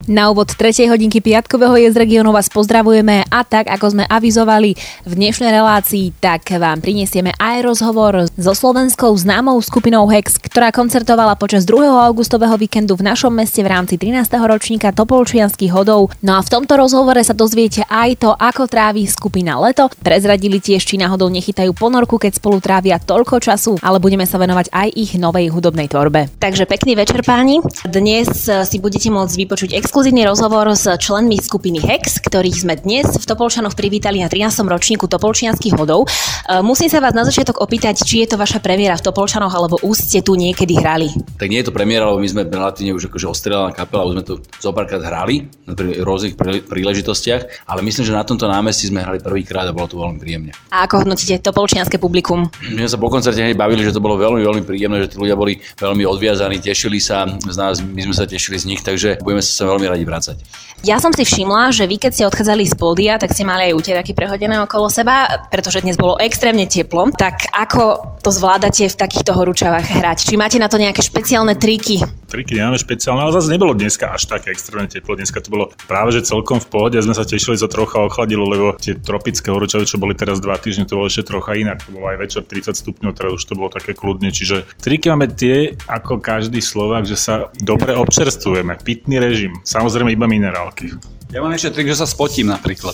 Na úvod 3. hodinky piatkového Je z regiónu vás pozdravujeme a tak, ako sme avizovali v dnešnej relácii, tak vám prinesieme aj rozhovor so slovenskou známou skupinou Hex, ktorá koncertovala počas 2. augustového víkendu v našom meste v rámci 13. ročníka Topolčianskych hodov. No a v tomto rozhovore sa dozviete aj to, ako trávi skupina leto. Prezradili tiež, či náhodou nechytajú ponorku, keď spolu trávia toľko času, ale budeme sa venovať aj ich novej hudobnej tvorbe. Takže pekný večer, páni. Dnes si budete môcť vypočuť exkluzívny rozhovor s členmi skupiny Hex, ktorých sme dnes v Topolčanoch privítali na 13. ročníku Topolčianskych hodov. Musím sa vás na začiatok opýtať, či je to vaša premiéra v Topolčanoch, alebo už ste tu niekedy hrali? Tak nie je to premiéra, lebo my sme relatívne už akože ostrelaná kapela, už sme tu zopárkrát hrali na rôznych príležitostiach, ale myslím, že na tomto námestí sme hrali prvýkrát a bolo to veľmi príjemne. A ako hodnotíte topolčianske publikum? My sme sa po koncerte hneď bavili, že to bolo veľmi, veľmi príjemné, že tí ľudia boli veľmi odviazaní, tešili sa z nás, my sme sa tešili z nich, takže budeme sa veľmi radi vracať. Ja som si všimla, že vy keď ste odchádzali z pódia, tak ste mali aj úteráky prehodené okolo seba, pretože dnes bolo extrémne teplo. Tak ako to zvládate v takýchto horúčavách hrať? Či máte na to nejaké špeciálne triky? Triky nemáme špeciálne, ale zase nebolo dneska až také extrémne teplo. Dneska to bolo práve že celkom v pohode a sme sa tešili, že trocha ochladilo, lebo tie tropické horúčavy, čo boli teraz 2 týždne, to bolo ešte trocha inak. To bolo aj večer 30 stupňov, teraz už to bolo také kľudne. Čiže triky máme tie, ako každý Slovák, že sa dobre občerstvujeme. Pitný režim, samozrejme iba minerálky. Ja mám ešte trik, že sa spotím napríklad.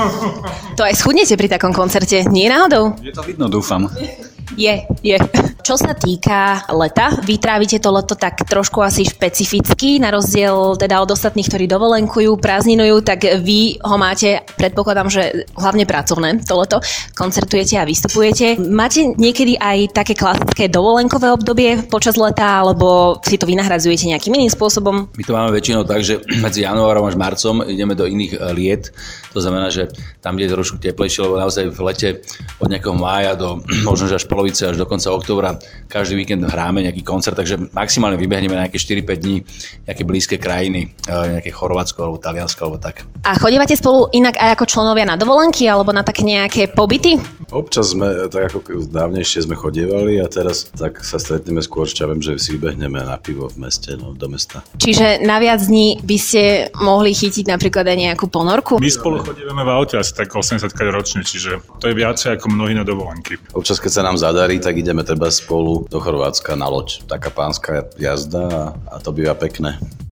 To aj schudnete pri takom koncerte, nie náhodou? Je to vidno, dúfam. Je. Čo sa týka leta, vy trávite to leto tak trošku asi špecificky, na rozdiel teda od ostatných, ktorí dovolenkujú, prázdninujú, tak vy ho máte, predpokladám, že hlavne pracovné to leto, koncertujete a vystupujete. Máte niekedy aj také klasické dovolenkové obdobie počas leta, alebo si to vynahradzujete nejakým iným spôsobom? My to máme väčšinou tak, že medzi januárom až marcom ideme do iných liet. To znamená, že tam, kde je trošku teplejšie, lebo naozaj v lete od nejakého mája do možno až polovice až do konca októbra každý víkend hráme nejaký koncert, takže maximálne vybehneme na nejaké 4-5 dní nejaké blízke krajiny, nejaké Chorvátsko alebo Taliansko alebo tak. A chodívate spolu inak aj ako členovia na dovolenky alebo na také nejaké pobyty? Občas sme, tak ako dávnejšie sme chodievali a teraz tak sa stretneme skôr s čavem, že si vybehneme na pivo v meste, do mesta. Čiže na viac dní by ste mohli chytiť napríklad aj nejakú ponorku? My spolu chodívame v aute asi tak 80 ročne, čiže to je viacej ako mnohí na dovolenky. Občas, keď sa nám zadarí, tak ideme treba spolu do Chorvátska na loď. Taká pánska jazda a to býva pekné.